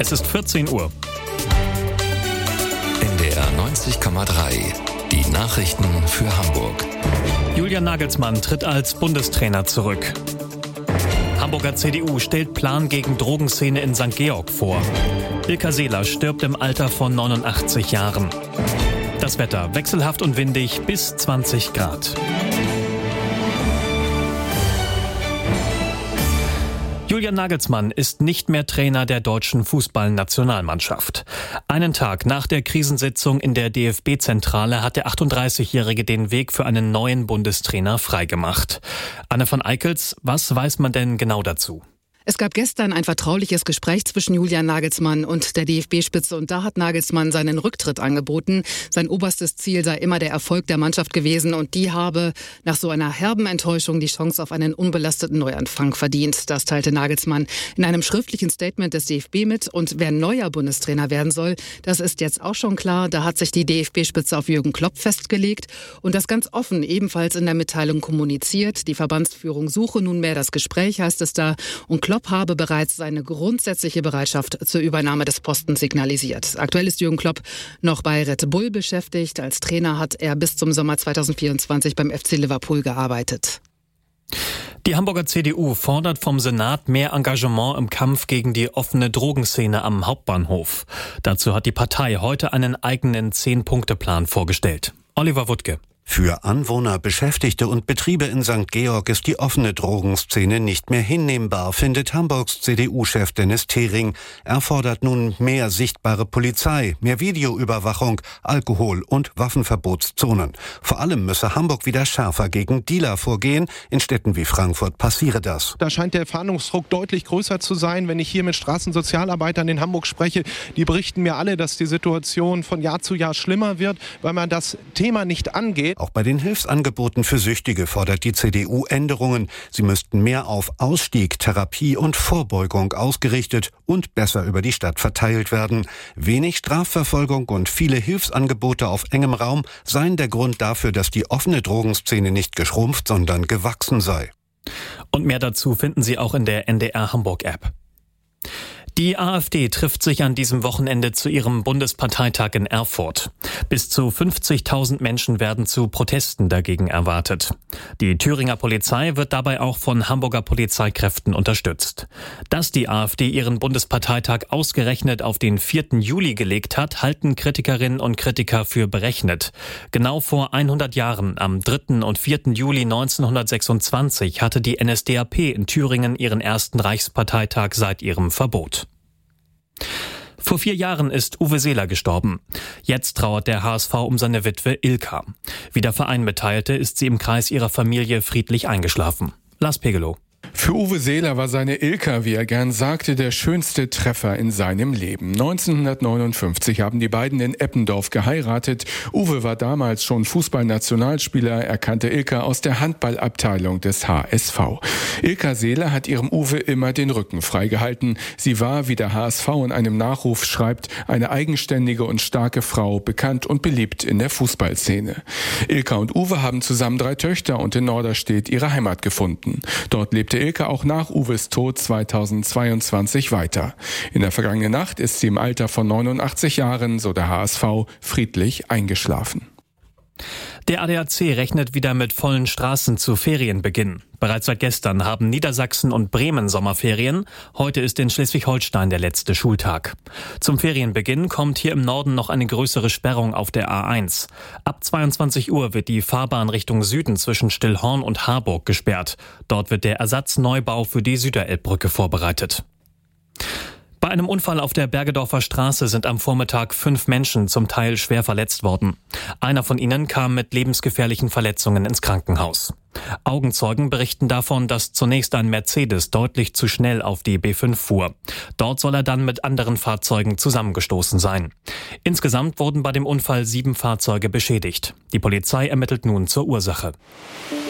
Es ist 14 Uhr. NDR 90,3. Die Nachrichten für Hamburg. Julian Nagelsmann tritt als Bundestrainer zurück. Hamburger CDU stellt Plan gegen Drogenszene in St. Georg vor. Ilka Seeler stirbt im Alter von 89 Jahren. Das Wetter wechselhaft und windig bis 20 Grad. Julian Nagelsmann ist nicht mehr Trainer der deutschen Fußballnationalmannschaft. Einen Tag nach der Krisensitzung in der DFB-Zentrale hat der 38-Jährige den Weg für einen neuen Bundestrainer freigemacht. Anne von Eickels, was weiß man denn genau dazu? Es gab gestern ein vertrauliches Gespräch zwischen Julian Nagelsmann und der DFB-Spitze und da hat Nagelsmann seinen Rücktritt angeboten. Sein oberstes Ziel sei immer der Erfolg der Mannschaft gewesen und die habe nach so einer herben Enttäuschung die Chance auf einen unbelasteten Neuanfang verdient. Das teilte Nagelsmann in einem schriftlichen Statement des DFB mit und wer neuer Bundestrainer werden soll, das ist jetzt auch schon klar. Da hat sich die DFB-Spitze auf Jürgen Klopp festgelegt und das ganz offen ebenfalls in der Mitteilung kommuniziert. Die Verbandsführung suche nunmehr das Gespräch, heißt es da, und Klopp habe bereits seine grundsätzliche Bereitschaft zur Übernahme des Postens signalisiert. Aktuell ist Jürgen Klopp noch bei Red Bull beschäftigt. Als Trainer hat er bis zum Sommer 2024 beim FC Liverpool gearbeitet. Die Hamburger CDU fordert vom Senat mehr Engagement im Kampf gegen die offene Drogenszene am Hauptbahnhof. Dazu hat die Partei heute einen eigenen 10-Punkte-Plan vorgestellt. Oliver Wuttke. Für Anwohner, Beschäftigte und Betriebe in St. Georg ist die offene Drogenszene nicht mehr hinnehmbar, findet Hamburgs CDU-Chef Dennis Thering. Er fordert nun mehr sichtbare Polizei, mehr Videoüberwachung, Alkohol- und Waffenverbotszonen. Vor allem müsse Hamburg wieder schärfer gegen Dealer vorgehen. In Städten wie Frankfurt passiere das. Da scheint der Fahndungsdruck deutlich größer zu sein. Wenn ich hier mit Straßensozialarbeitern in Hamburg spreche, die berichten mir alle, dass die Situation von Jahr zu Jahr schlimmer wird, weil man das Thema nicht angeht. Auch bei den Hilfsangeboten für Süchtige fordert die CDU Änderungen. Sie müssten mehr auf Ausstieg, Therapie und Vorbeugung ausgerichtet und besser über die Stadt verteilt werden. Wenig Strafverfolgung und viele Hilfsangebote auf engem Raum seien der Grund dafür, dass die offene Drogenszene nicht geschrumpft, sondern gewachsen sei. Und mehr dazu finden Sie auch in der NDR Hamburg App. Die AfD trifft sich an diesem Wochenende zu ihrem Bundesparteitag in Erfurt. Bis zu 50.000 Menschen werden zu Protesten dagegen erwartet. Die Thüringer Polizei wird dabei auch von Hamburger Polizeikräften unterstützt. Dass die AfD ihren Bundesparteitag ausgerechnet auf den 4. Juli gelegt hat, halten Kritikerinnen und Kritiker für berechnet. Genau vor 100 Jahren, am 3. und 4. Juli 1926, hatte die NSDAP in Thüringen ihren ersten Reichsparteitag seit ihrem Verbot. Vor 4 Jahren ist Uwe Seeler gestorben. Jetzt trauert der HSV um seine Witwe Ilka. Wie der Verein mitteilte, ist sie im Kreis ihrer Familie friedlich eingeschlafen. Lars Pegelow. Für Uwe Seeler war seine Ilka, wie er gern sagte, der schönste Treffer in seinem Leben. 1959 haben die beiden in Eppendorf geheiratet. Uwe war damals schon Fußballnationalspieler. Er kannte Ilka aus der Handballabteilung des HSV. Ilka Seeler hat ihrem Uwe immer den Rücken freigehalten. Sie war, wie der HSV in einem Nachruf schreibt, eine eigenständige und starke Frau, bekannt und beliebt in der Fußballszene. Ilka und Uwe haben zusammen 3 Töchter und in Norderstedt ihre Heimat gefunden. Dort lebte Ilka auch nach Uwes Tod 2022 weiter. In der vergangenen Nacht ist sie im Alter von 89 Jahren, so der HSV, friedlich eingeschlafen. Der ADAC rechnet wieder mit vollen Straßen zu Ferienbeginn. Bereits seit gestern haben Niedersachsen und Bremen Sommerferien. Heute ist in Schleswig-Holstein der letzte Schultag. Zum Ferienbeginn kommt hier im Norden noch eine größere Sperrung auf der A1. Ab 22 Uhr wird die Fahrbahn Richtung Süden zwischen Stillhorn und Harburg gesperrt. Dort wird der Ersatzneubau für die Süderelbbrücke vorbereitet. Bei einem Unfall auf der Bergedorfer Straße sind am Vormittag 5 Menschen zum Teil schwer verletzt worden. Einer von ihnen kam mit lebensgefährlichen Verletzungen ins Krankenhaus. Augenzeugen berichten davon, dass zunächst ein Mercedes deutlich zu schnell auf die B5 fuhr. Dort soll er dann mit anderen Fahrzeugen zusammengestoßen sein. Insgesamt wurden bei dem Unfall 7 Fahrzeuge beschädigt. Die Polizei ermittelt nun zur Ursache.